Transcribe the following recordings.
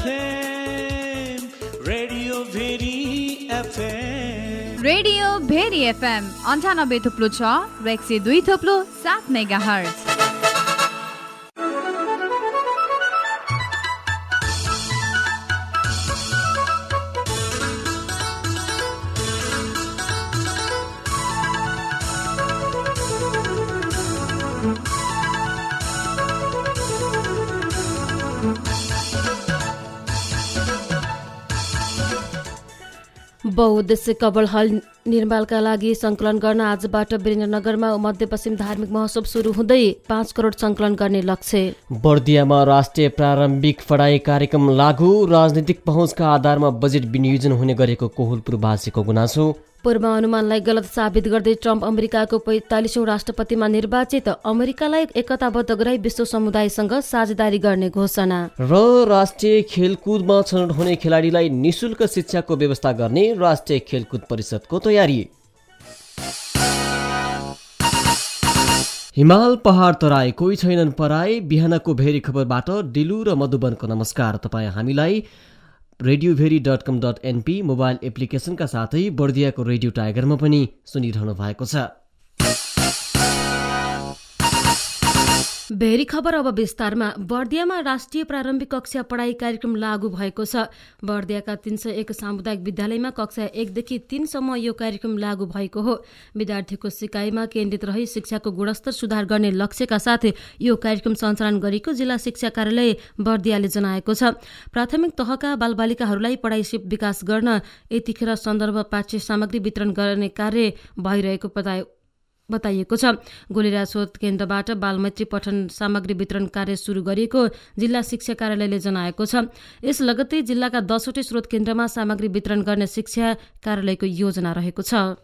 FM, Radio Very FM. Radio Bheri FM 98.6 र 102.7 megahertz. बहुउद्देश्य कवल हल निर्माणका लागि सङ्कलन गर्न आजबाट वीरेन्द्रनगरमा मध्यपश्चिम धार्मिक महोत्सव सुरु हुँदै 5 करोड सङ्कलन गर्ने लक्ष्य। बर्दियामा राष्ट्रिय प्रारम्भिक पढाइ कार्यक्रम लागू, राजनीतिक पहुँचका आधारमा बजेट विनियोजन हुने गरेको कोहलपुरवासीको गुनासो। पूर्वानुमानलाई गलत साबित गर्दै ट्रम्प अमेरिकाको 45औं राष्ट्रपतिमा निर्वाचित, अमेरिकालाई एकताबद्ध गराई विश्व समुदायसँग साझेदारी गर्ने घोषणा। र राष्ट्रिय खेलकुदमा छनौट हुने खेलाडीलाई निशुल्क शिक्षाको व्यवस्था गर्ने राष्ट्रिय खेलकुद परिषदको तयारी। हिमाल पहाड तराई कोही छैनन् पराई। बिहानको भेरी खबरबाट डिलु र मधुबनको नमस्कार। तपाईँ हामीलाई radioveri.com.np मोबाइल एप्लिकेसनका साथै बर्दियाको रेडियो टाइगरमा पनि सुनिरहनु भएको छ। भेरी खबर अब विस्तारमा। बर्दियामा राष्ट्रिय प्रारम्भिक कक्षा पढाइ कार्यक्रम लागू भएको छ। बर्दियाका 301 सामुदायिक विद्यालयमा कक्षा 1 देखि 3 सम्म यो कार्यक्रम लागू भएको हो। विद्यार्थीको सिकाइमा केन्द्रित रही शिक्षाको गुणस्तर सुधार गर्ने लक्ष्यका साथ यो कार्यक्रम सञ्चालन गरेको जिल्ला शिक्षा कार्यालय बर्दियाले जनाएको छ। प्राथमिक तहका बालबालिकाहरूलाई पढाइ विकास गर्न यतिखेर सन्दर्भ पाठ्य सामग्री वितरण गर्ने कार्य भइरहेको बताइएको छ। गोलेरा स्रोत केन्द्रबाट बालमैत्री पठन सामग्री वितरण कार्य सुरु गरिएको जिल्ला शिक्षा कार्यालयले जनाएको छ। यस लगत्तै जिल्लाका 10वटै स्रोत केन्द्रमा सामग्री वितरण गर्ने शिक्षा कार्यालयको योजना रहेको छ।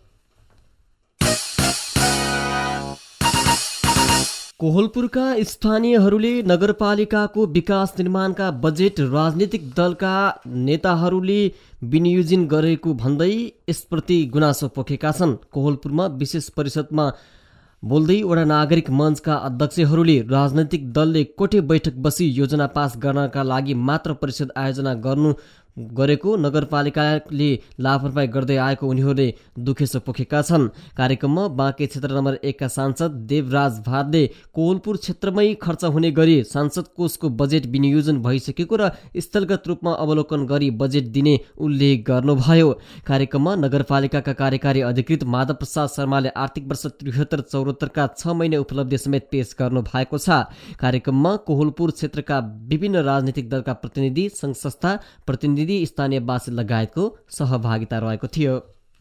कोहलपुरका स्थानीयहरूले नगरपालिकाको विकास निर्माणका बजेट राजनीतिक दलका नेताहरूले विनियोजन गरेको भन्दै यसप्रति गुनासो पोखेका छन्। कोहलपुरमा विशेष परिषदमा बोल्दै वडा नागरिक मञ्चका अध्यक्षहरूले राजनैतिक दलले कोठे बैठक बसी योजना पास गर्नका लागि मात्र परिषद आयोजना गरेको नगरपालिकाले लापरवाही गर्दै आएको उनीहरूले दुखेसो पोखेका छन्। कार्यक्रममा बाँके क्षेत्र नम्बर 1 का सांसद देवराज भादले कोहलपुर क्षेत्रमै खर्च हुने गरी सांसद कोषको बजेट विनियोजन भइसकेको र स्थलगत रूपमा अवलोकन गरी बजेट दिने उल्लेख गर्नुभयो। कार्यक्रममा नगरपालिकाका कार्यकारी अधिकृत माधव प्रसाद शर्माले आर्थिक वर्ष 73-74 का 6 महिने उपलब्धि समेत पेश गर्नु भएको छ। कार्यक्रममा कोहलपुर क्षेत्रका विभिन्न राजनीतिक दलका प्रतिनिधि, सङ्घ संस्था प्रतिनिधि, स्थानीयवासी लगायतको सहभागिता रहेको थियो।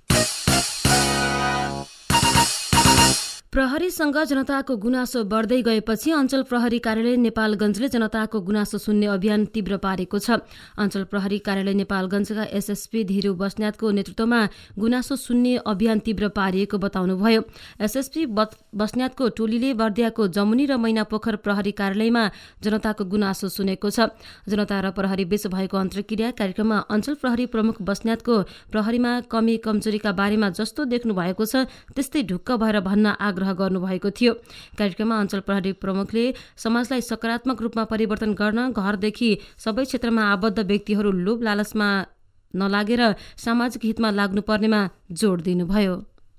प्रहरीसँग जनताको गुनासो बढ्दै गएपछि अञ्चल प्रहरी कार्यालय नेपालगञ्जले जनताको गुनासो सुन्ने अभियान तीव्र पारेको छ। अञ्चल प्रहरी कार्यालय नेपालगञ्जका एसएसपी धीरू बस्न्यातको नेतृत्वमा गुनासो सुन्ने अभियान तीव्र पारिएको बताउनुभयो। एसएसपी बस्न्यातको टोलीले बर्दियाको जमुनी र मैनापोखर प्रहरी कार्यालयमा जनताको गुनासो सुनेको छ। जनता र प्रहरी बीच भएको अन्तर्क्रिया कार्यक्रममा अञ्चल प्रहरी प्रमुख बस्न्यातको प्रहरीमा कमी कमजोरीका बारेमा जस्तो देख्नु भएको छ त्यस्तै ढुक्क भएर भन्न आग्रह गर्नुभएको थियो। कार्यक्रममा अञ्चल प्रहरी प्रमुखले समाजलाई सकारात्मक रूपमा परिवर्तन गर्न घरदेखि सबै क्षेत्रमा आबद्ध व्यक्तिहरू लोभ लालचमा नलागेर सामाजिक हितमा लाग्नुपर्नेमा जोड दिनुभयो।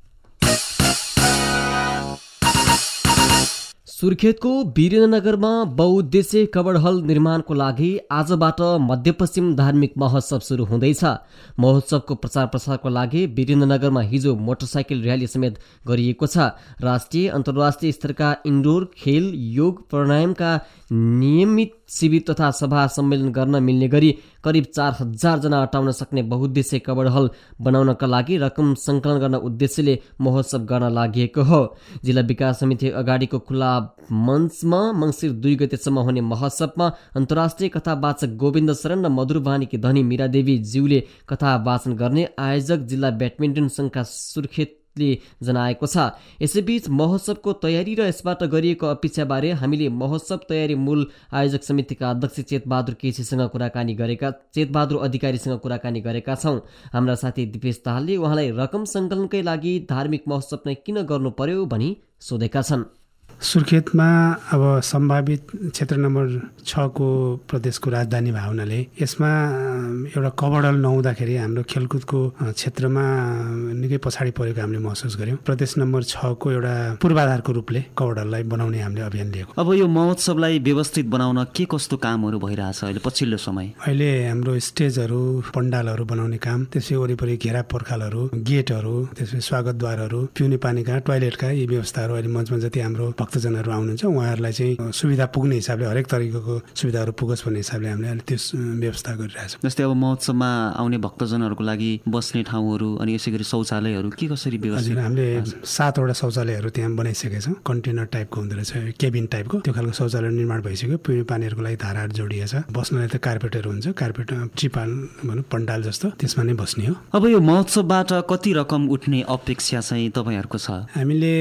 सुर्खेतको वीरेन्द्रनगरमा बहुउद्देश्य कवड हल निर्माणको लागि आजबाट मध्यपश्चिम धार्मिक महोत्सव सुरु हुँदैछ। महोत्सवको प्रचार प्रसारको लागि वीरेन्द्रनगरमा हिजो मोटरसाइकल र्याली समेत गरिएको छ। राष्ट्रिय अन्तर्राष्ट्रिय स्तरका इन्डोर खेल, योग, प्राणायामका नियमित शिविर तथा सभा सम्मेलन गर्न मिल्ने गरी करिब 4000 जना अटाउन सक्ने बहुउद्देश्य कवड हल बनाउनका लागि रकम सङ्कलन गर्न उद्देश्यले महोत्सव गर्न लागि हो। जिल्ला विकास समिति अगाडिको खुला मञ्चमा मङ्सिर 2 गतेसम्म हुने महोत्सवमा अन्तर्राष्ट्रिय कथावाचक गोविन्द शरण र मधुरवाणीकी धनी मीरादेवी ज्यूले कथा वाचन गर्ने आयोजक जिल्ला ब्याडमिन्टन सङ्घका सुर्खेत जनाएको छ। यसैबीच महोत्सवको तयारी र यसबाट गरिएको अपेक्षाबारे हामीले महोत्सव तयारी मूल आयोजक समितिका अध्यक्ष चेतबहादुर अधिकारीसँग कुराकानी गरेका छौँ। हाम्रा साथी दिपेश दाहालले उहाँलाई रकम सङ्कलनकै लागि धार्मिक महोत्सव नै किन गर्नु पर्यो भनी सोधेका छन्। सुर्खेतमा अब सम्भावित क्षेत्र नम्बर 6 को प्रदेशको राजधानी भएको हुनाले यसमा एउटा कभरडल नहुँदाखेरि हाम्रो खेलकुदको क्षेत्रमा निकै पछाडि परेको हामीले महसुस गर्यौं। प्रदेश नम्बर 6 को एउटा पूर्वाधारको रूपले कभरडललाई बनाउने हामीले अभियान लिएको। अब यो महोत्सवलाई व्यवस्थित बनाउन के कस्तो कामहरू भइरहेछ अहिले पछिल्लो समय? अहिले हाम्रो स्टेजहरू, पण्डालहरू बनाउने काम, त्यसै वरिपरि घेरा पर्खालहरू, गेटहरू, त्यसै स्वागतद्वारहरू, पिउने पानीका, टोयलेटका यी व्यवस्थाहरू अहिले मञ्चमा जति हाम्रो भक्तजनहरू आउनुहुन्छ उहाँहरूलाई चाहिँ सुविधा पुग्ने हिसाबले हरेक तरिकाको सुविधाहरू पुगोस् भन्ने हिसाबले हामीले अहिले त्यो व्यवस्था गरिरहेछौँ। जस्तै अब महोत्सवमा आउने भक्तजनहरूको लागि बस्ने ठाउँहरू अनि यसै गरी शौचालयहरू के कसरी व्यवस्थित? हजुर, हामीले 7 वटा शौचालयहरू त्यहाँ बनाइसकेका छौँ। कन्टेनर टाइपको हुँदो रहेछ, केबिन टाइपको त्यो खालको शौचालय निर्माण भइसक्यो। पिउने पानीहरूको लागि धाराहरू जोडिएको छ। बस्नलाई त कार्पेटहरू हुन्छ, कार्पेट चिपाल भनौँ पण्डाल जस्तो त्यसमा नै बस्ने हो। अब यो महोत्सवबाट कति रकम उठ्ने अपेक्षा चाहिँ तपाईँहरूको छ? हामीले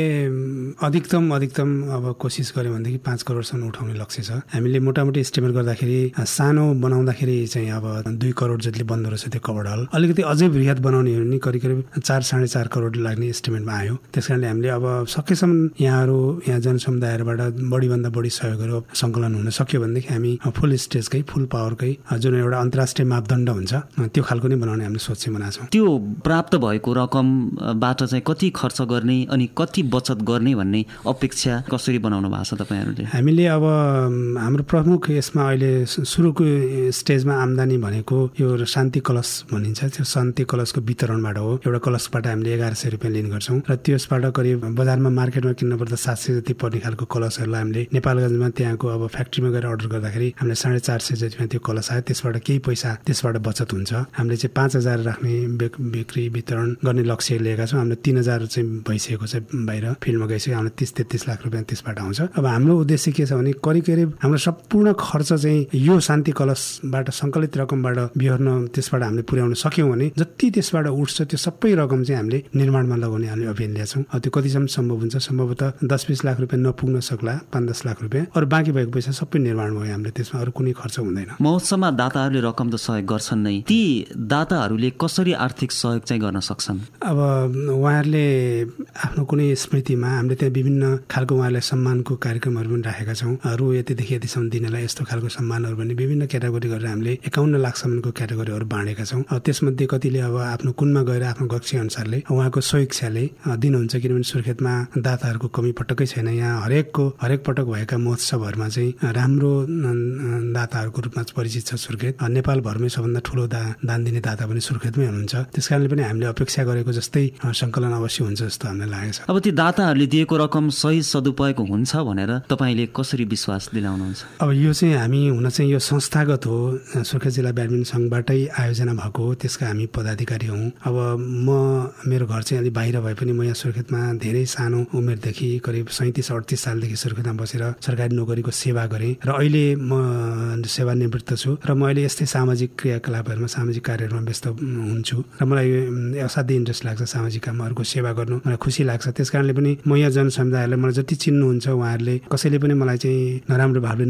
अधिकतम अब कोसिस गर्यो भनेदेखि 5 करोडसम्म उठाउने लक्ष्य छ। हामीले मोटामोटी एस्टिमेट गर्दाखेरि सानो बनाउँदाखेरि चाहिँ अब 2 करोड जतिले बन्दो रहेछ त्यो कभर हल। अलिकति अझै बृहत बनाउने हो भने करिब 4-4.5 करोड लाग्ने एस्टिमेटमा आयो। त्यसकारणले हामीले अब सकेसम्म यहाँ जनसमुदायबाट बढीभन्दा बढी सहयोगहरू सङ्कलन हुन सक्यो भनेदेखि हामी फुल स्टेजकै, फुल पावरकै जुन एउटा अन्तर्राष्ट्रिय मापदण्ड हुन्छ त्यो खालको नै बनाउने हामीले सोच बनाएको छौँ। त्यो प्राप्त भएको रकमबाट चाहिँ कति खर्च गर्ने अनि कति बचत गर्ने भन्ने अपेक्षा कसरी बनाउनु भएको छ तपाईँहरूले? हामीले अब हाम्रो प्रमुख यसमा अहिले सुरुको स्टेजमा आम्दानी भनेको यो शान्ति कलश भनिन्छ। त्यो शान्ति कलशको वितरणबाट हो। एउटा कलशबाट हामीले 1100 रुपियाँ लिने गर्छौँ र त्यसबाट करिब बजारमा मार्केटमा किन्न पर्दा 700 जति पर्ने खालको कलशहरूलाई हामीले नेपालगञ्जमा त्यहाँको अब फ्याक्ट्रीमा गएर अर्डर गर्दाखेरि हामीले 450 जतिमा त्यो कलश आयो। त्यसबाट केही पैसा त्यसबाट बचत हुन्छ। हामीले चाहिँ 5000 राख्ने बिक्री वितरण गर्ने लक्ष्य लिएका छौँ। हामीले 3000 चाहिँ भइसकेको छ, बाहिर फिल्डमा गइसक्यो। हामीले 30-33 लाख रुपियाँ त्यसबाट आउँछ। अब हाम्रो उद्देश्य के छ भने करिब हाम्रो सम्पूर्ण खर्च चाहिँ यो शान्ति कलशबाट सङ्कलित रकमबाट बिहोर्न त्यसबाट हामीले पुर्याउन सक्यौँ भने जति त्यसबाट उठ्छ त्यो सबै रकम चाहिँ हामीले निर्माणमा लगाउने हामीले अभियान लिएका छौँ। त्यो कतिसम्म सम्भव हुन्छ? सम्भवतः 10-20 लाख रुपियाँ नपुग्न सक्ला, 5-10 लाख रुपियाँ, अरू बाँकी भएको पैसा सबै निर्माण भयो हामीले। त्यसमा अरू कुनै खर्च हुँदैन। महोत्सवमा दाताहरूले रकम त सहयोग गर्छन् नै, ती दाताहरूले कसरी आर्थिक सहयोग चाहिँ गर्न सक्छन्? अब उहाँहरूले आफ्नो कुनै स्मृतिमा हामीले त्यहाँ विभिन्न खालको उहाँहरूलाई सम्मानको कार्यक्रमहरू पनि राखेका छौँ। रु यतिदेखि यतिसम्म दिनेलाई यस्तो खालको सम्मानहरू पनि विभिन्न क्याटेगोरी गरेर हामीले 51 लाखसम्मको क्याटेगोरीहरू बाँडेका छौँ। त्यसमध्ये कतिले अब आफ्नो कुनमा गएर आफ्नो गक्सी अनुसारले उहाँको स्वेच्छाले दिनुहुन्छ। किनभने सुर्खेतमा दाताहरूको कमी पटक्कै छैन। यहाँ हरेक पटक भएका महोत्सवहरूमा चाहिँ राम्रो दाताहरूको रूपमा परिचित छ सुर्खेत। नेपालभरमै सबभन्दा ठुलो दान दिने दाता पनि सुर्खेतमै हुनुहुन्छ। त्यसकारणले पनि हामीले अपेक्षा गरेको जस्तै सङ्कलन अवश्य हुन्छ जस्तो हामीलाई लागेको छ। अब ती दाताहरूले दिएको रकम सही सदुपयोग हुन्छ भनेर तपाईँले कसरी विश्वास दिलाउनुहुन्छ? अब यो चाहिँ हामी यो संस्थागत हो। सुर्खेत जिल्ला ब्याडमिन्टन सङ्घबाटै आयोजना भएको हो। त्यसका हामी पदाधिकारी हौँ। अब मेरो घर चाहिँ अलि बाहिर भए पनि म यहाँ सुर्खेतमा धेरै सानो उमेरदेखि करिब 37-38 सालदेखि सुर्खेतमा बसेर सरकारी नोकरीको सेवा गरेँ र अहिले म सेवानिवृत्त छु र म अहिले यस्तै सामाजिक क्रियाकलापहरूमा, सामाजिक कार्यहरूमा व्यस्त हुन्छु र मलाई असाध्यै इन्ट्रेस्ट लाग्छ सामाजिक कामहरूको सेवा गर्नु, मलाई खुसी लाग्छ। त्यस कारणले पनि म यहाँ जनसमुदायहरूलाई मलाई जति चिन्नुहुन्छ उहाँहरूले कसैले पनि मलाई चाहिँ नराम्रो भावले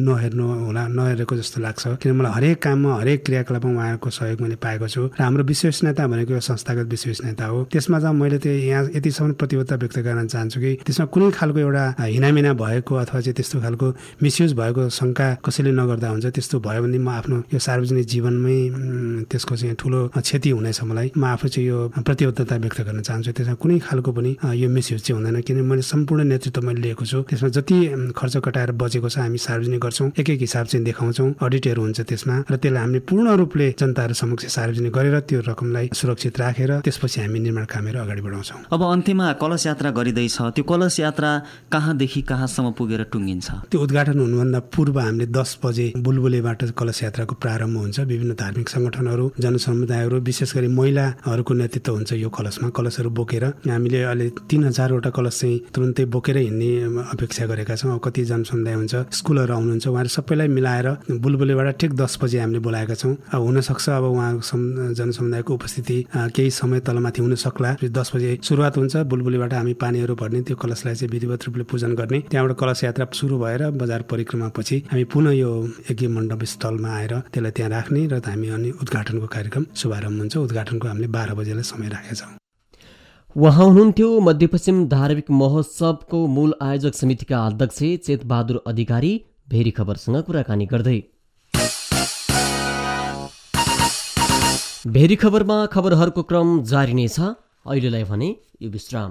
नहेरेको जस्तो लाग्छ। किन मलाई हरेक काममा, हरेक क्रियाकलापमा उहाँहरूको सहयोग मैले पाएको छु र हाम्रो विश्वसनीयता भनेको संस्थागत विश्वसनीयता हो। त्यसमा चाहिँ मैले चाहिँ यहाँ यतिसम्म प्रतिबद्धता व्यक्त गर्न चाहन्छु कि त्यसमा कुनै खालको एउटा हिनामिना भएको अथवा चाहिँ त्यस्तो खालको मिसयुज भएको शङ्का कसैले नगर्दा हुन्छ। त्यस्तो भयो भने म आफ्नो यो सार्वजनिक जीवनमै त्यसको चाहिँ ठुलो क्षति हुनेछ। मलाई म आफू चाहिँ यो प्रतिबद्धता व्यक्त गर्न चाहन्छु। त्यसमा कुनै खालको पनि यो मिसयुज चाहिँ हुँदैन। किनभने मैले सम्पूर्ण नेतृत्व मैले लिएको छु। त्यसमा जति खर्च कटाएर बचेको छ हामी सार्वजनिक गर्छौँ, एक हिसाब चाहिँ देखाउँछौँ, अडिटहरू हुन्छ त्यसमा र त्यसलाई हामीले पूर्ण रूपले जनताहरू समक्ष सार्वजनिक गरेर त्यो रकमलाई सुरक्षित राखेर त्यसपछि हामी निर्माण कामहरू अगाडि बढाउँछौँ। अब अन्त्यमा कलश यात्रा गरिँदैछ, त्यो कलश यात्रा कहाँदेखि कहाँसम्म पुगेर टुङ्गिन्छ? त्यो उद्घाटन हुनुभन्दा पूर्व हामीले 10 बजे बुलबुलेबाट कलश यात्राको प्रारम्भ हुन्छ। विभिन्न धार्मिक सङ्गठनहरू, जनसमुदायहरू, विशेष गरी महिलाहरूको नेतृत्व हुन्छ यो कलशमा। कलशहरू बोकेर हामीले अहिले 3000 वटा कलश चाहिँ तुरुन्तै बोकेर हिँड्ने अपेक्षा गरेका छौँ। अब कति जनसमुदाय हुन्छ, स्कुलहरू आउनुहुन्छ, उहाँहरू सबैलाई मिलाएर बुलबुलेबाट ठिक 10 बजे हामीले बोलाएका छौँ। अब हुनसक्छ अब उहाँ जनसमुदायको उपस्थिति केही समय तलमाथि हुन सक्ला। 10 बजे सुरुवात हुन्छ। बुलबुलेबाट हामी पानीहरू भर्ने, त्यो कलशलाई चाहिँ विधिवत रूपले पूजन गर्ने, त्यहाँबाट कलश यात्रा सुरु भएर बजार परिक्रमा पछि हामी पुनः यो यज्ञ मण्डप स्थलमा आएर त्यसलाई त्यहाँ राख्ने र हामी अनि उद्घाटनको कार्यक्रम शुभारम्भ हुन्छ। उद्घाटनको हामीले 12 बजेलाई समय राखेका छौँ। उहाँ हुनुहुन्थ्यो मध्यपश्चिम धार्मिक महोत्सवको मूल आयोजक समितिका अध्यक्ष चेतबहादुर अधिकारी भेरी खबरसँग कुराकानी गर्दै। भेरी खबरमा खबरहरूको क्रम जारी नै छ। अहिलेलाई भने यो विश्राम।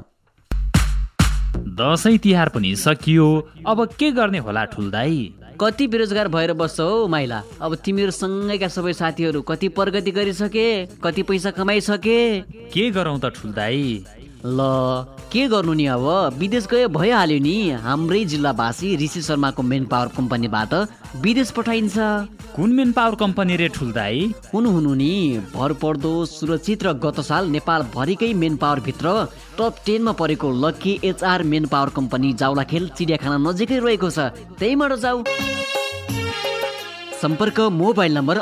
दसैँ तिहार पनि सकियो, अब के गर्ने होला ठुल्दाई? कति बेरोजगार भएर बस्छ हौ माइला। अब तिमीहरू सँगैका सबै साथीहरू कति प्रगति गरिसके, कति पैसा कमाइसके। के गरौँ त ठुल्दाई? ल के गर्नु नि, अब विदेश गए भइहाल्यो नि। हाम्रै जिल्लावासी ऋषि शर्माको मेन पावर कम्पनीबाट विदेश पठाइन्छ। कुन मेन पावर कम्पनी रे ठुल्दाई? हुनु नि भरपर्दो, सुरक्षित र गत साल नेपाल भरिकै मेन पावर भित्र टप 10 मा परेको lucky HR manpower company Jawalakhel चिडियाखाना नजिकै रहेको छ। त्यहीबाट जाऊ। सम्पर्क मोबाइल नम्बर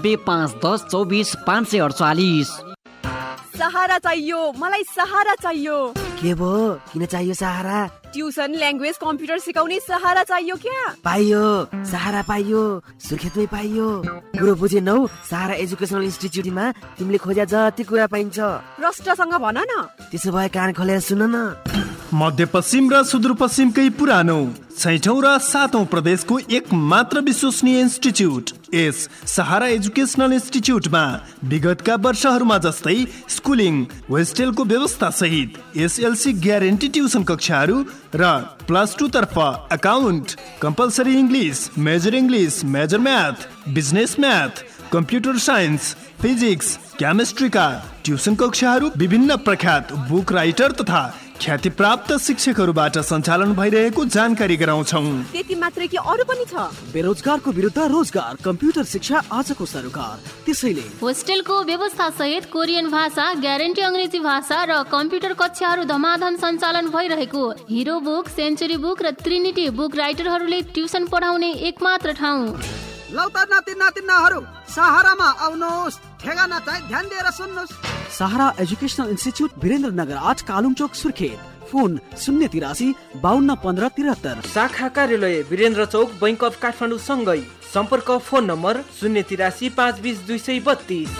985110244548। सहारा चाहियो, मलाई सहारा चाहियो। के भो, किन चाहियो सहारा? ट्युसन, ल्याङ्ग्वेज, कम्प्युटर सिकाउने सहारा चाहियो क्या? पाइयो, सहारा पाइयो, सुर्खेतमै पाइयो। कुरो बुझेनौ? सहारा एजुकेसनल इन्स्टिट्युटमा तिमीले खोज्या जति कुरा पाइन्छ। प्रष्टसँग भन न। त्यसो भए कान खोलेर सुन न। मध्यपश्चिम र सुदूरपश्चिमकै पुरानो 6औं र 7औं प्रदेशको एक मात्र विश्वसनीय इन्स्टिट्युट यस सहारा एजुकेसनल इन्स्टिट्युटमा विगतका वर्षहरूमा जस्तै स्कुलिङ, होस्टेलको व्यवस्था सहित SLC ग्यारेन्टी ट्युसन कक्षाहरू र +2 तर्फ account, compulsory English, major math, business math, computer science, physics, केमिस्ट्रीका ट्युसन कक्षाहरू विभिन्न प्रख्यात बुक राइटर तथा ख्यातिप्राप्त शिक्षकहरूबाट सञ्चालन भइरहेको जानकारी गराउँछौँ। त्यति मात्रै कि अरू पनि छ? बेरोजगारको विरुद्ध रोजगार, कम्प्युटर शिक्षा आजको सरकार। त्यसैले होस्टेलको व्यवस्था सहित कोरियन भाषा, ग्यारेन्टी अङ्ग्रेजी भाषा र कम्प्युटर कक्षाहरू धमाधम सञ्चालन भइरहेको हिरो बुक, सेन्चुरी बुक र ट्रिनिटी बुक राइटरहरूले ट्युसन पढाउने एकमात्र ठाउँ। लौता नातिनाहरू सहारामा आउनुहोस्। ठेगाना चाहिँ ध्यान दिएर सुन्नुहोस्। Sahara educational institute Birendranagar 8 Kalungchok Surkhet. Phone 083 52 15 73। शाखा कार्यालय वीरेन्द्र चौक, बैंक अफ काठमाडौँ सँगै। सम्पर्क फोन नम्बर 083 520 232।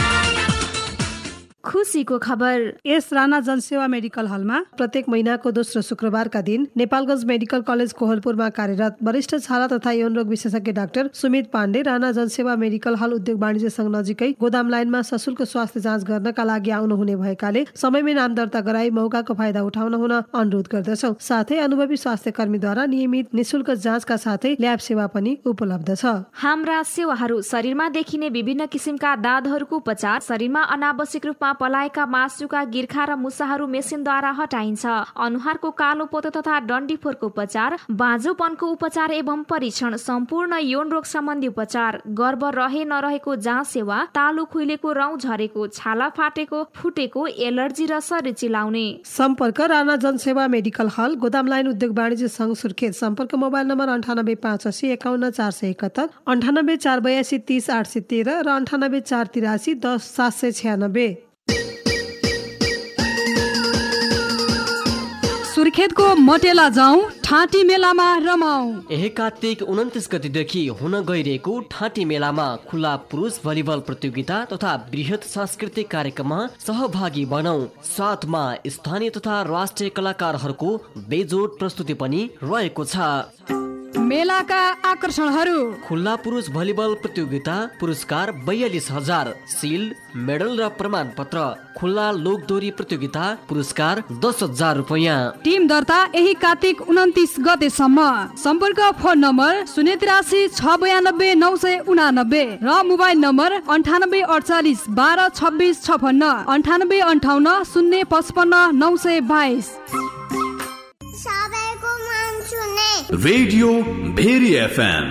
खुसीको खबर। यस राणा जनसेवा मेडिकल हलमा प्रत्येक महिनाको दोस्रो शुक्रबारका दिन नेपालगञ्ज मेडिकल कलेज कोहलपुरमा कार्यरत वरिष्ठ छाला तथा यौन रोग विशेषज्ञ डाक्टर सुमित पाण्डे राणा जनसेवा मेडिकल हल उद्योग वाणिज्य संघ नजिकै गोदाम लाइनमा सशुल्क स्वास्थ्य जाँच गर्नका लागि आउनुहुने भएकाले समयमै नाम दर्ता गराई मौकाको फाइदा उठाउन हुन अनुरोध गर्दछौ। साथै अनुभवी स्वास्थ्य कर्मीद्वारा नियमित निशुल्क जाँचका साथै ल्याब सेवा पनि उपलब्ध छ। हाम्रा सेवाहरू शरीरमा देखिने विभिन्न किसिमका दागहरूको उपचार, शरीरमा अनावश्यक रूपमा पलाएका मासुका गिर्खा र मुसाहरू मेसिनद्वारा हटाइन्छ। अनुहारको कालो पोतो तथा डन्डीफोरको उपचार, बाँझोपनको उपचार एवं परीक्षण, सम्पूर्ण यौन रोग सम्बन्धी उपचार, गर्भ रहे नरहेको जाँच सेवा, तालु खुइलेको, रौँ झरेको, छाला फाटेको, फुटेको, एलर्जी र शरीर चिलाउने। सम्पर्क राणा जनसेवा मेडिकल हल, गोदाम लाइन उद्योग वाणिज्य संघ सुर्खेत। सम्पर्क मोबाइल नम्बर 98 85 51 471, 98 482 30 813 र 98 483 10 796। सुर्खेतको मटेला जाउँ, ठाँटी मेलामा रमाऊ। यही कार्तिक 29 गतिदेखि हुन गइरहेको ठाँटी मेलामा खुला पुरुष भलिबल प्रतियोगिता तथा बृहत सांस्कृतिक कार्यक्रममा सहभागी बनौ। साथमा स्थानीय तथा राष्ट्रिय कलाकारहरूको बेजोड प्रस्तुति पनि रहेको छ। मेलाका आकर्षणहरू: खुल्ला पुरुष भलिबल प्रतियोगिता, पुरस्कार 42,000, सिल्ड, मेडल र प्रमाण पत्र। खुल्ला लोकदोरी प्रतियोगिता, पुरस्कार 10,000 रुपैयाँ। टिम दर्ता यही कार्तिक 29 गतेसम्म। सम्पर्क फोन नम्बर 083 692 989 र mobile number 98 48 12 26 56, 98 58 055 922। Radio Bheri FM।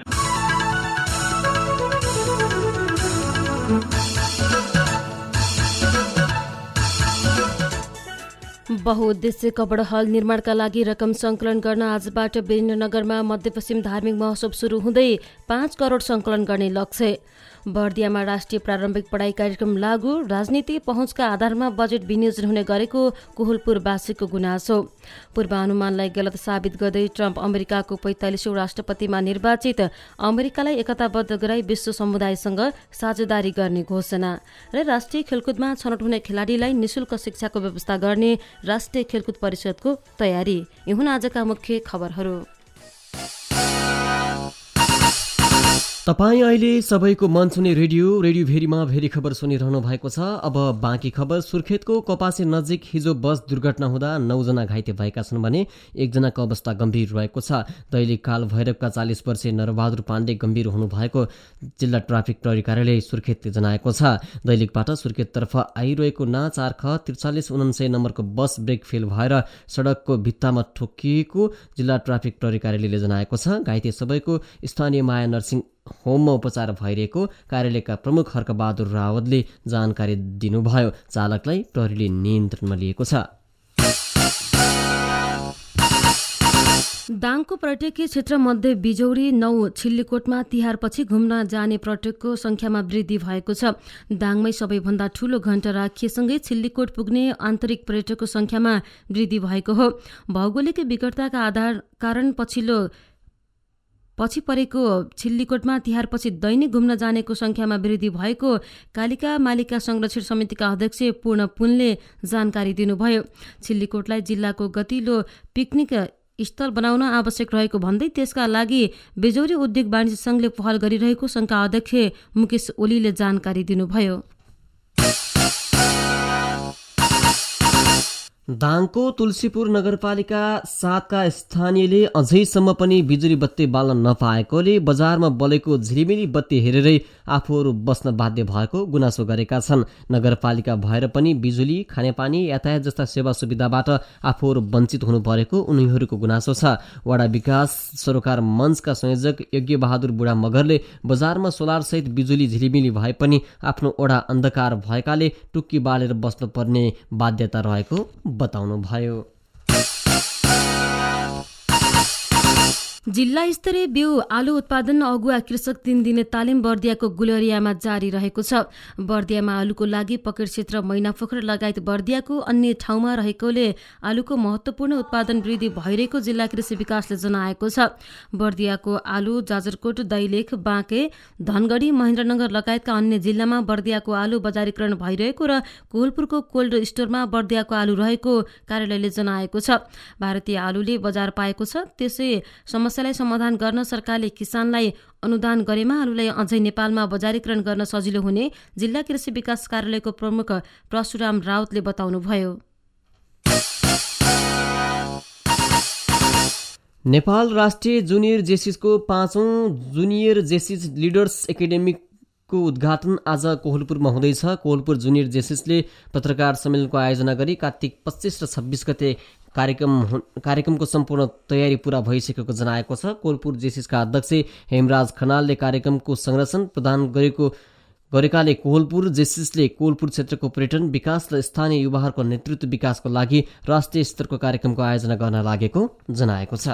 बहुउद्देश्य कपडा हल निर्माणका लागि रकम सङ्कलन गर्न आजबाट वीरेन्द्रनगरमा मध्यपश्चिम धार्मिक महोत्सव सुरु हुँदै 5 करोड सङ्कलन गर्ने लक्ष्य। बर्दियामा राष्ट्रिय प्रारम्भिक पढाइ कार्यक्रम लागू, राजनीति पहुँचका आधारमा बजेट विनियोजन हुने गरेको कोहलपुरवासीको गुनासो। पूर्वानुमानलाई गलत साबित गर्दै ट्रम्प अमेरिकाको 45औं राष्ट्रपतिमा निर्वाचित, अमेरिकालाई एकताबद्ध गराई विश्व समुदायसँग साझेदारी गर्ने घोषणा र राष्ट्रिय खेलकुदमा छनौट हुने खेलाडीलाई निशुल्क शिक्षाको व्यवस्था गर्ने राष्ट्रिय खेलकुद परिषदको तयारी। यी हुन् आजका मुख्य खबरहरू। तपाईँ अहिले सबैको मन छुने रेडियो भेरीमा भेरी खबर सुनिरहनु भएको छ। अब बाँकी खबर। सुर्खेतको कपासे नजिक हिजो बस दुर्घटना हुँदा 9 जना घाइते भएका छन् भने 1 जनाको अवस्था गम्भीर रहेको छ। दैलेख काल भैरवका 40 वर्षीय नरबहादुर पाण्डे गम्भीर हुनुभएको जिल्ला ट्राफिक प्रहरी कार्यालय सुर्खेतले जनाएको छ। दैलेखबाट सुर्खेततर्फ आइरहेको ना 4ख 4399 नम्बरको बस ब्रेक फेल भएर सडकको भित्तामा ठोकिएको जिल्ला ट्राफिक प्रहरी कार्यालयले जनाएको छ। घाइते सबैको स्थानीय माया नर्सिङ होममा उपचार भइरहेको कार्यालयका प्रमुख हर्कबहादुर रावतले जानकारी दिनुभयो। चालकलाई प्रहरीले नियन्त्रणमा लिएको छ। दाङको पर्यटकीय क्षेत्र मध्ये बिजौरी 9 छिल्लीकोटमा तिहारपछि घुम्न जाने पर्यटकको संख्यामा वृद्धि भएको छ। दाङमै सबैभन्दा ठूलो घण्टा राखिएसँगै छिल्लीकोट पुग्ने आन्तरिक पर्यटकको संख्यामा वृद्धि भएको हो। भौगोलिक विकटताका आधार कारण पछि परेको छिल्लीकोटमा तिहारपछि दैनिक घुम्न जानेको संख्यामा वृद्धि भएको कालिका मालिका संरक्षण समितिका अध्यक्ष पूर्ण पुनले जानकारी दिनुभयो। छिल्लीकोटलाई जिल्लाको गतिलो पिकनिक स्थल बनाउन आवश्यक रहेको भन्दै त्यसका लागि बेजौरी उद्योग वाणिज्य संघले पहल गरिरहेको संघका अध्यक्ष मुकेश ओलीले जानकारी दिनुभयो। दाङको तुलसीपुर नगरपालिका 7 का स्थानीयले अझैसम्म पनि बिजुली बत्ती बाल्न नपाएकोले बजारमा बलेको झिलिमिली बत्ती हेरेरै आफूहरू बस्न बाध्य भएको गुनासो गरेका छन्। नगरपालिका भएर पनि बिजुली, खानेपानी, यातायात जस्ता सेवा सुविधाबाट आफूहरू वञ्चित हुनु परेको उनीहरूको गुनासो छ। वडा विकास सरोकार मञ्चका संयोजक यज्ञ बहादुर बुढा मगरले बजारमा सोलर सहित बिजुली झिलिमिली भए पनि आफ्नो ओडा अन्धकार भएकाले टुक्की बालेर बस्नुपर्ने बाध्यता रहेको बताउनुभयो। जिल्ला स्तरीय बिउ आलु उत्पादन अगुवा कृषक 3 दिने तालिम बर्दियाको गुलेरियामा जारी रहेको छ। बर्दियामा आलुको लागि पकेट क्षेत्र मैनापोखरा लगायत बर्दियाको अन्य ठाउँमा रहेकोले आलुको महत्त्वपूर्ण उत्पादन वृद्धि भइरहेको जिल्ला कृषि विकासले जनाएको छ। बर्दियाको आलु जाजरकोट, दैलेख, बाँके, धनगढी, महेन्द्रनगर लगायतका अन्य जिल्लामा बर्दियाको आलु बजारीकरण भइरहेको र कोहलपुरको कोल्ड स्टोरमा बर्दियाको आलु रहेको कार्यालयले जनाएको छ। भारतीय आलुले बजार पाएको छ, त्यसै समस्यालाई समाधान गर्न सरकारले किसानलाई अनुदान गरेमा आलुलाई अझै नेपालमा बजारीकरण गर्न सजिलो हुने जिल्ला कृषि विकास कार्यालयको प्रमुख परशुराम राउतले बताउनुभयो। नेपाल राष्ट्रिय जुनियर जेसिसको 5औं जुनियर जेसिस लिडर्स एकाडेमीको उद्घाटन आज कोहलपुरमा हुँदैछ। कोहलपुर जुनियर जेसिसले पत्रकार सम्मेलनको आयोजना गरी कार्तिक 25 र 26 गते कार्यक्रमको सम्पूर्ण तयारी पूरा भइसकेको जनाएको छ। कोहलपुर जेसिसका अध्यक्ष हेमराज खनालले कार्यक्रमको संरक्षण प्रदान गरेकाले कोहलपुर जेसिसले कोहलपुर क्षेत्रको पर्यटन विकास र स्थानीय युवाहरूको नेतृत्व विकासको लागि राष्ट्रिय स्तरको कार्यक्रमको आयोजना गर्न लागेको जनाएको छ।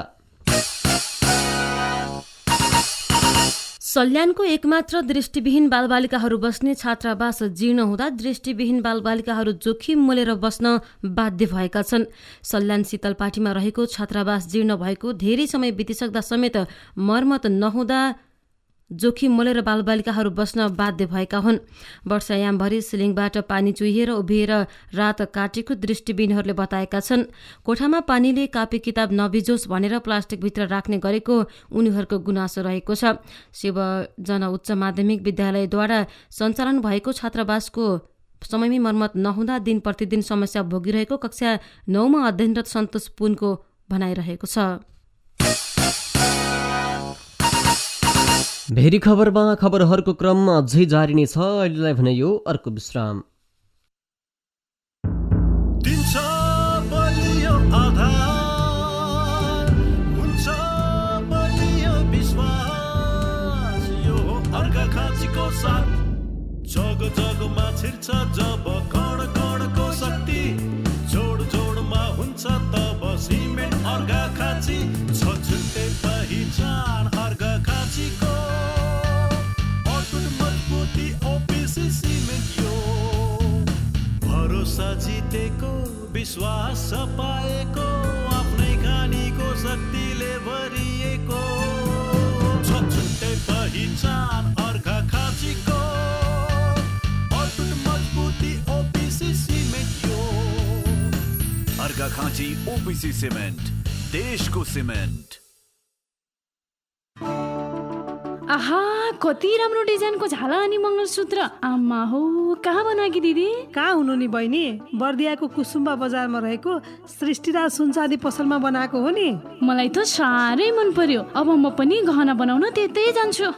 सल्यानको एकमात्र दृष्टिविहीन बालबालिकाहरू बस्ने छात्रावास जीर्ण हुँदा दृष्टिविहीन बालबालिकाहरू जोखिम मोलेर बस्न बाध्य भएका छन्। सल्यान शीतलपाटीमा रहेको छात्रावास जीर्ण भएको धेरै समय बितिसक्दा समेत मर्मत नहुँदा जोखिम मोलेर बालबालिकाहरू बस्न बाध्य भएका हुन्। वर्षायामभरि सिलिङबाट पानी चुहिएर उभिएर रात काटेको दृष्टिविहीनहरूले बताएका छन्। कोठामा पानीले कापी किताब नभिजोस् भनेर प्लास्टिकभित्र राख्ने गरेको उनीहरूको गुनासो रहेको छ। शिव जन उच्च माध्यमिक विद्यालयद्वारा सञ्चालन भएको छात्रावासको समयमै मर्मत नहुँदा दिन प्रतिदिन समस्या भोगिरहेको कक्षा 9मा अध्ययनरत सन्तोष पुनको भनाइरहेको छ। भेरी खबरमा खबरहरूको क्रम अझै जारी नै छ। अहिलेलाई भने यो अर्को विश्राम। जग जगमा छिर्छ जब कण कणको शक्ति, जोड जोडमा हुन्छ तब सिमेन्ट अर्घा खाँची, छुट्टै पहिचान अर्घा खाँचीको अटुट मजबुत भेटेको विश्वास पाएको आफ्नै खानीको शक्तिले भरिएको छुट्टै पहिचान अर्का खाँचीको अटुट मजबुती ओपिसी सिमेन्ट यो अर्का खाँची ओपिसी सिमेन्ट देशको सिमेन्ट। आहा कति राम्रो डिजाइनको झाला अनि मङ्गलसूत्र। आमा हो कहाँ बनाएकी दिदी? कहाँ हुनु नि बहिनी, बर्दियाको कुसुम्बा बजारमा रहेको सृष्टिराज सुनचाँदी पसलमा बनाएको हो नि। मलाई त साह्रै मन पर्यो। अब म पनि गहना बनाउन त्यतै जान्छु।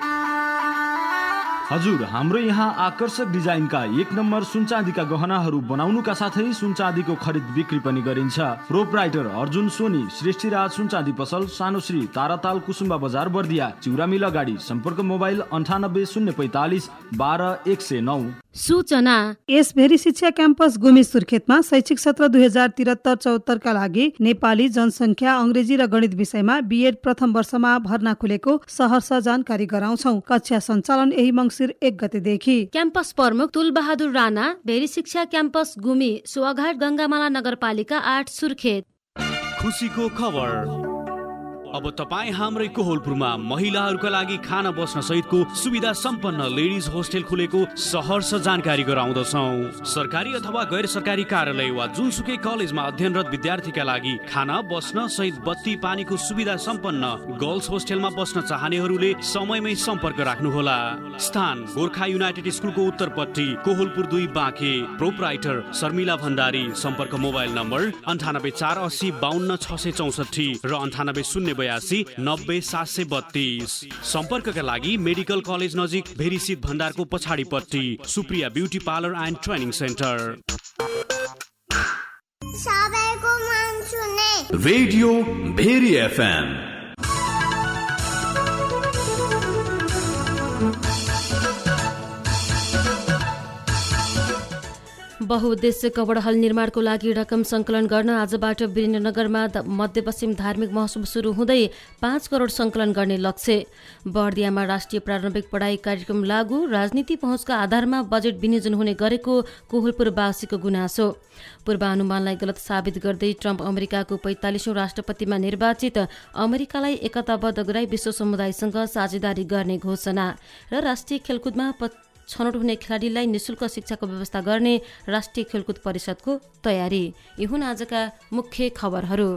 हजुर, हाम्रो यहाँ आकर्षक डिजाइनका 1 नम्बर सुनचाँदीका गहनाहरू बनाउनुका साथै सुनचाँदीको खरिद बिक्री पनि गरिन्छ। प्रोपराइटर अर्जुन सोनी, सृष्टिराज सुनचाँदी पसल, सानो श्री, ताराताल, कुसुम्बा बजार, बर्दिया। चिउरा मिल अगाडि। सम्पर्क मोबाइल 98 045 12 109। सूचना यस भेरी शिक्षा क्याम्पस गुमी सुर्खेतमा शैक्षिक सत्र 2073-74 का लागि नेपाली, जनसंख्या, अंग्रेजी र गणित विषयमा बीएड प्रथम वर्षमा भर्ना खुलेको सहर्ष जानकारी गराउँछौ। कक्षा सञ्चालन यही मङ्सिर 1 गतेदेखि। क्याम्पस प्रमुख तुलबहादुर राणा, भेरी शिक्षा क्याम्पस गुमी, सुवाघाट, गंगामाला नगरपालिका 8 सुर्खेत। खुसीको खबर, अब तपाईँ हाम्रै कोहलपुरमा महिलाहरूका लागि खाना बस्न सहितको सुविधा सम्पन्न लेडिज होस्टेल खुलेको सहर्ष जानकारी गराउँदछौँ। सरकारी अथवा गैर सरकारी कार्यालय वा जुनसुकै कलेजमा अध्ययनरत विद्यार्थीका लागि खाना बस्न सहित बत्ती पानीको सुविधा सम्पन्न गर्ल्स होस्टेलमा बस्न चाहनेहरूले समयमै सम्पर्क राख्नुहोला। स्थान गोर्खा युनाइटेड स्कुलको उत्तरपट्टि, कोहलपुर 2 बाँके। प्रोपराइटर शर्मिला भण्डारी। सम्पर्क मोबाइल नम्बर 98 480 52 664 र 98 082 90 732। सम्पर्कका लागि मेडिकल कलेज नजिक भेरीसित भण्डारको पछाडिपट्टि Supriya beauty parlour and training centre. सबैको मन सुने रेडियो भेरी एफएम। बहुउद्देश्य कवडहल निर्माणको लागि रकम सङ्कलन गर्न आजबाट वीरेन्द्रनगरमा मध्यपश्चिम धार्मिक महोत्सव सुरु हुँदै 5 करोड सङ्कलन गर्ने लक्ष्य। बर्दियामा राष्ट्रिय प्रारम्भिक पढाइ कार्यक्रम लागू, राजनीति पहुँचका आधारमा बजेट विनियोजन हुने गरेको कोहलपुरवासीको गुनासो। पूर्वानुमानलाई गलत साबित गर्दै ट्रम्प अमेरिकाको 45औं राष्ट्रपतिमा निर्वाचित, अमेरिकालाई एकताबद्ध गराई विश्व समुदायसँग साझेदारी गर्ने घोषणा र राष्ट्रिय खेलकुदमा छनौट हुने खेलाडीलाई निशुल्क शिक्षाको व्यवस्था गर्ने राष्ट्रिय खेलकुद परिषदको तयारी। यी हुन् आजका मुख्य खबरहरू।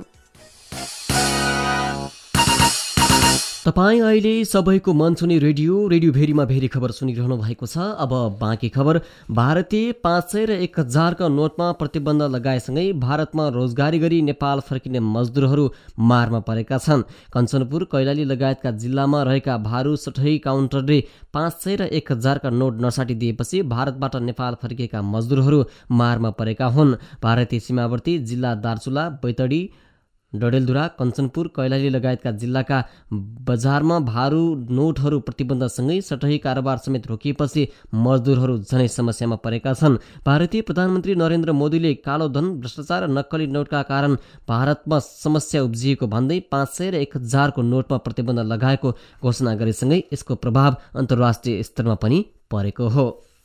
तपाईँ अहिले सबैको मन छुने रेडियो भेरीमा भेरी खबर सुनिरहनु भएको छ। अब बाँकी खबर। भारतीय 500 र 1000 का नोटमा प्रतिबन्ध लगाएसँगै भारतमा रोजगारी गरी नेपाल फर्किने मजदुरहरू मारमा परेका छन्। कञ्चनपुर, कैलाली लगायतका जिल्लामा रहेका भारू सटही काउन्टरले 500 र 1000 का नोट नसाटिदिएपछि भारतबाट नेपाल फर्किएका मजदुरहरू मारमा परेका हुन्। भारतीय सीमावर्ती जिल्ला दार्चुला, बैतडी, डडेलधुरा, कञ्चनपुर, कैलाली लगायतका जिल्लाका बजारमा भारू नोटहरू प्रतिबन्धसँगै सटही कारोबार समेत रोकिएपछि मजदुरहरू झनै समस्यामा परेका छन्। भारतीय प्रधानमन्त्री नरेन्द्र मोदीले कालो धन, भ्रष्टाचार र नक्कली नोटका कारण भारतमा समस्या उब्जिएको भन्दै 500 र 1000 को नोटमा प्रतिबन्ध लगाएको घोषणा गरेसँगै यसको प्रभाव अन्तर्राष्ट्रिय स्तरमा पनि परेको हो।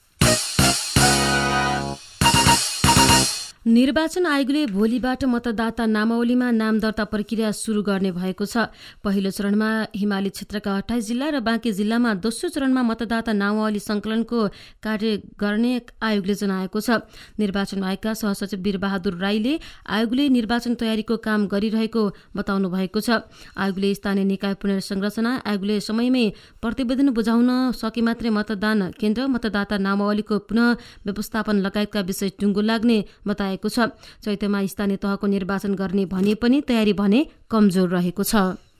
निर्वाचन आयोगले भोलिबाट मतदाता नामावलीमा नाम दर्ता प्रक्रिया सुरु गर्ने भएको छ। पहिलो चरणमा हिमाली क्षेत्रका 28 जिल्ला र बाँकी जिल्लामा दोस्रो चरणमा मतदाता नामावली संकलनको कार्य गर्ने आयोगले जनाएको छ। निर्वाचन आयोगका सहसचिव वीरबहादुर राईले आयोगले निर्वाचन तयारीको काम गरिरहेको बताउनु भएको छ। आयोगले स्थानीय निकाय पुनर्संरचना, आयोगले समयमै प्रतिवेदन बुझाउन सके मात्रै मतदान केन्द्र, मतदाता नामावलीको पुनः व्यवस्थापन लगायतका विषय टुङ्गो लाग्ने बताए छ। चैतमा स्थानीय तहको निर्वाचन गर्ने भने पनि तयारी भने कमजोर रहेको छ।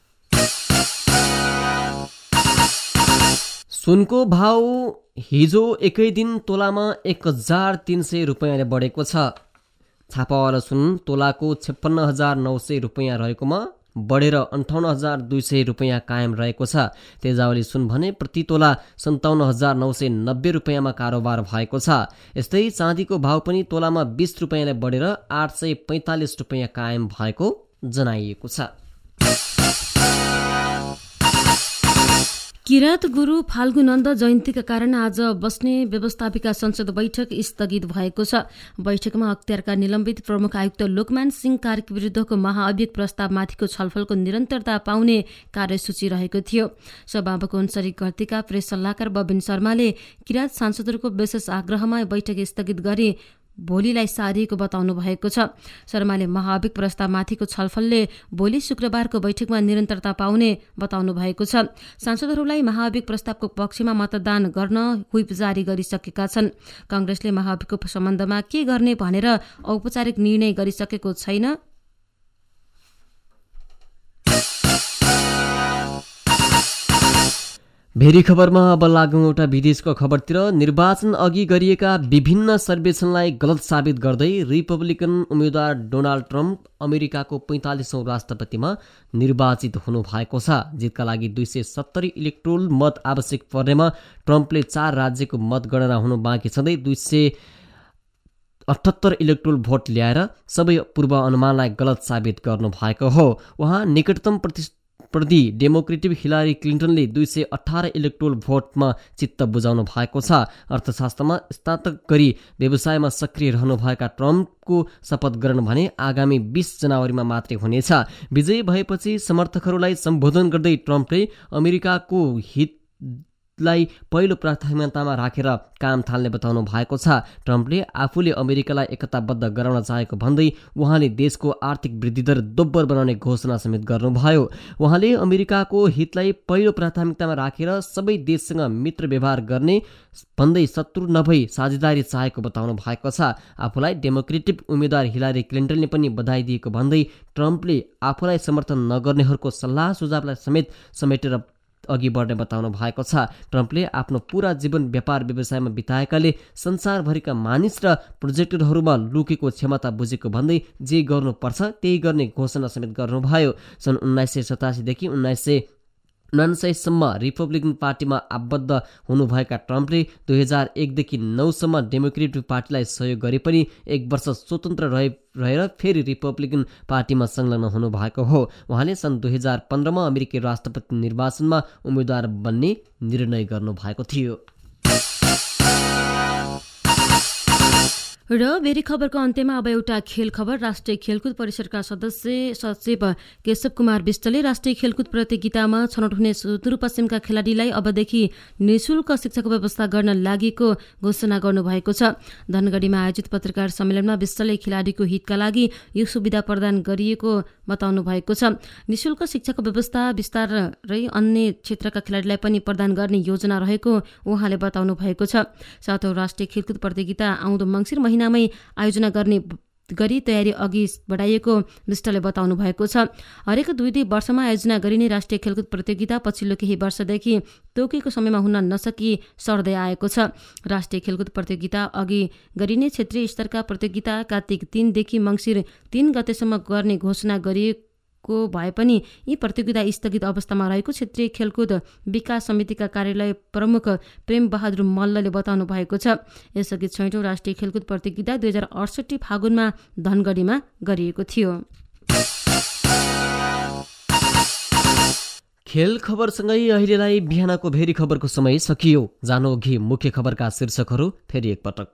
सुनको भाउ हिजो एकै दिन तोलामा 1300 रुपियाँले बढेको छ। छापावाला सुन तोलाको 56,900 रुपियाँ रहेकोमा बढेर 58,200 रुपियाँ कायम रहेको छ। तेजावली सुन भने प्रति तोला 57,990 रुपियाँमा कारोबार भएको छ। यस्तै चाँदीको भाव पनि तोलामा 20 रुपियाँले बढेर 845 रुपियाँ कायम भएको जनाइएको छ। किराँत गुरु फाल्गुनन्द जयन्तीका कारण आज बस्ने व्यवस्थापिका संसद बैठक स्थगित भएको छ। बैठकमा अख्तियारका निलम्बित प्रमुख आयुक्त लोकमान सिंह कार्की विरुद्धको महाअभियोग प्रस्तावमाथिको छलफलको निरन्तरता पाउने कार्यसूची रहेको थियो। सभामुख अन्सारी गर्तीका प्रेस सल्लाहकार बबिन शर्माले किराँत सांसदहरूको विशेष आग्रहमा बैठक स्थगित गरी भोलिलाई सारिएको बताउनु भएको छ। शर्माले महाअभियोग प्रस्तावमाथिको छलफलले भोलि शुक्रबारको बैठकमा निरन्तरता पाउने बताउनु भएको छ। सांसदहरूलाई महाअभियोग प्रस्तावको पक्षमा मतदान गर्न व्हिप जारी गरिसकेका छन्। कांग्रेसले महाअभियोगको सम्बन्धमा के गर्ने भनेर औपचारिक निर्णय गरिसकेको छैन। भेरी खबरमा अब लागौं एउटा विदेशको खबरतिर। निर्वाचन अघि गरिएका विभिन्न सर्वेक्षणलाई गलत साबित गर्दै रिपब्लिकन उम्मेद्वार डोनाल्ड ट्रम्प अमेरिकाको 45औं राष्ट्रपतिमा निर्वाचित हुनु भएको छ। जितका लागि 270 इलेक्टोरल मत आवश्यक पर्नेमा ट्रम्पले 4 राज्यको मतगणना हुनु बाँकी छँदै 278 इलेक्टोरल भोट ल्याएर सबै पूर्व अनुमानलाई गलत साबित गर्नु भएको हो। उहाँ निकटतम प्रति डेमोक्रेटिक हिलारी क्लिन्टनले 218 इलेक्टोरल भोटमा चित्त बुझाउनु भएको छ। अर्थशास्त्रमा स्नातक गरी व्यवसायमा सक्रिय रहनुभएका ट्रम्पको शपथ ग्रहण भने आगामी 20 जनवरीमा मात्रै हुनेछ। विजयी भएपछि समर्थकहरूलाई सम्बोधन गर्दै ट्रम्पले अमेरिकाको हितलाई पहिलो प्राथमिकतामा राखेर काम थाल्ने बताउनु भएको छ। ट्रम्पले आफूले अमेरिकालाई एकताबद्ध गराउन चाहेको भन्दै उहाँले देशको आर्थिक वृद्धि दर दोब्बर बनाउने घोषणा समेत गर्नुभयो। उहाँले अमेरिकाको हितलाई पहिलो प्राथमिकतामा राखेर सबै देशसँग मित्र व्यवहार गर्ने भन्दै शत्रु नभई साझेदारी चाहेको बताउनु भएको छ। आफूलाई डेमोक्रेटिक उम्मेद्वार हिलारी क्लिन्टनले पनि बधाई दिएको भन्दै ट्रम्पले आफूलाई समर्थन नगर्नेहरूको सल्लाह सुझावलाई समेटेर अघि बढ्ने बताउनु भएको छ। ट्रम्पले आफ्नो पूरा जीवन व्यापार व्यवसायमा बिताएकाले संसारभरिका मानिस र प्रोजेक्टहरूमा लुकेको क्षमता बुझेको भन्दै जे गर्नुपर्छ त्यही गर्ने घोषणा समेत गर्नुभयो। सन् 1987 देखि 1999 सम्म रिपब्लिकन पार्टीमा आबद्ध हुनुभएका ट्रम्पले 2001 देखि 9 सम्म डेमोक्रेटिक पार्टीलाई सहयोग गरे पनि 1 वर्ष स्वतन्त्र रहेर फेरि रिपब्लिकन पार्टीमा संलग्न हुनुभएको हो। उहाँले सन् 2015 मा अमेरिकी राष्ट्रपति निर्वाचनमा उम्मेद्वार बन्ने निर्णय गर्नुभएको थियो। र भेरी खबरको अन्त्यमा अब एउटा खेल खबर। राष्ट्रिय खेलकुद परिषदका सदस्य सचिव केशव कुमार विष्टले राष्ट्रिय खेलकुद प्रतियोगितामा छनौट हुने सुदूरपश्चिमका खेलाडीलाई अबदेखि निःशुल्क शिक्षाको व्यवस्था गर्न लागेको घोषणा गर्नुभएको छ। धनगढीमा आयोजित पत्रकार सम्मेलनमा विष्टले खेलाडीको हितका लागि यो सुविधा प्रदान गरिएको बताउनु भएको छ। निःशुल्क शिक्षाको व्यवस्था विस्तारै अन्य क्षेत्रका खेलाडीलाई पनि प्रदान गर्ने योजना रहेको उहाँले बताउनु भएको छ। साथै राष्ट्रिय खेलकुद प्रतियोगिता आउँदो मङ्सिर महिनामै आयोजना गर्ने गरी तयारी अघि बढाइएको विष्टले बताउनु भएको छ। हरेक 2 वर्षमा आयोजना गरिने राष्ट्रिय खेलकुद प्रतियोगिता पछिल्लो केही वर्षदेखि तोकेको समयमा हुन नसकी सर्दै आएको छ। राष्ट्रिय खेलकुद प्रतियोगिता अघि गरिने क्षेत्रीय स्तरका प्रतियोगिता कार्तिक 3 देखि मङ्सिर 3 गतेसम्म गर्ने घोषणा गरिएको भए पनि यी प्रतियोगिता स्थगित अवस्थामा रहेको क्षेत्रीय खेलकुद विकास समितिका कार्यालय प्रमुख प्रेम बहादुर मल्लले बताउनु भएको छ। यसअघि 6औं राष्ट्रिय खेलकुद प्रतियोगिता 2068 फागुनमा धनगढीमा गरिएको थियो। खेल खबरसँगै अहिलेलाई बिहानको भेरी खबरको समय सकियो। जानु अघि मुख्य खबरका शीर्षकहरू फेरि एकपटक।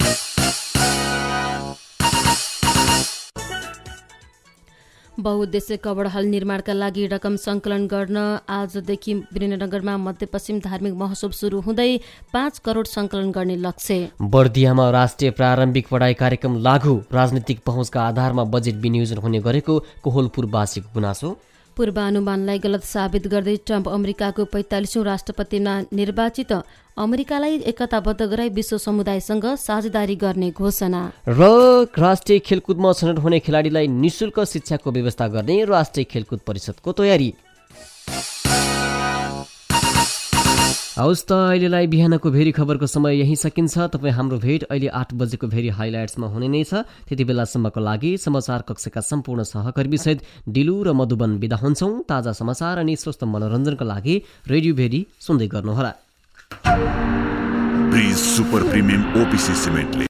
बहुउद्देश्य कवड हल निर्माणका लागि रकम सङ्कलन गर्न आजदेखि वीरेन्द्रनगरमा मध्यपश्चिम धार्मिक महोत्सव सुरु हुँदै 5 करोड सङ्कलन गर्ने लक्ष्य। बर्दियामा राष्ट्रिय प्रारम्भिक पढाइ कार्यक्रम लागू, राजनीतिक पहुँचका आधारमा बजेट विनियोजन हुने गरेको कोहलपुरवासीको गुनासो। पूर्वानुमानलाई गलत साबित गर्दै ट्रम्प अमेरिकाको 45औं राष्ट्रपतिमा निर्वाचित, अमेरिकालाई एकताबद्ध गराई विश्व समुदायसँग साझेदारी गर्ने घोषणा। र राष्ट्रिय खेलकुदमा छनौट हुने खेलाडीलाई निःशुल्क शिक्षाको व्यवस्था गर्ने राष्ट्रिय खेलकुद परिषदको तयारी। हवस् त अहिलेलाई बिहानको भेरी खबरको समय यही सकिन्छ। तपाईँ हाम्रो भेट अहिले 8 बजेको भेरी हाइलाइट्समा हुने नै छ। त्यति बेलासम्मको लागि समाचार कक्षका सम्पूर्ण सहकर्मीसहित डिलु र मधुबन बिदा हुन्छौँ। ताजा समाचार अनि स्वस्थ मनोरञ्जनका लागि रेडियो भेरी सुन्दै गर्नुहोला। Bridge super premium OPC सिमेन्टले